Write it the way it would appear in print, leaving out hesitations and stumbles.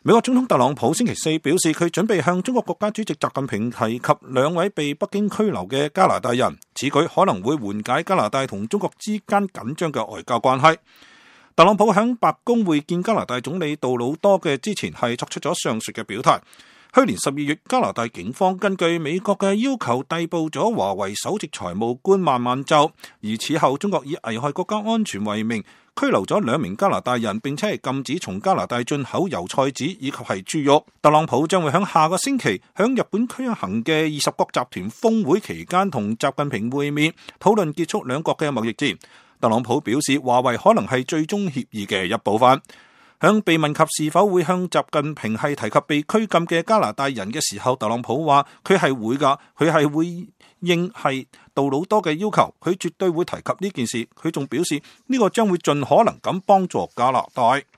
美國總統特朗普星期四表示，佢準備向中國國家主席習近平提及兩位被北京拘留嘅加拿大人，此舉可能會緩解加拿大同中國之間緊張嘅外交關係。特朗普喺白宮會見加拿大總理杜魯多嘅之前係作出咗上述嘅表態。去年12月，加拿大警方根據美國嘅要求逮捕咗華為首席財務官孟晚舟，而此後中國以危害國家安全為名拘留咗2名加拿大人，並且係禁止從加拿大進口油菜籽以及係豬肉。特朗普將會喺下個星期喺日本舉行嘅20國集團峰會期間同習近平會面，討論結束兩國嘅貿易戰。特朗普表示，華為可能係最終協議嘅一部分。響被問及是否會向習近平係提及被拘禁嘅加拿大人嘅時候，特朗普話佢係會㗎，佢係會應係杜魯多嘅要求，佢絕對會提及呢件事。佢仲表示呢個將會盡可能咁幫助加拿大。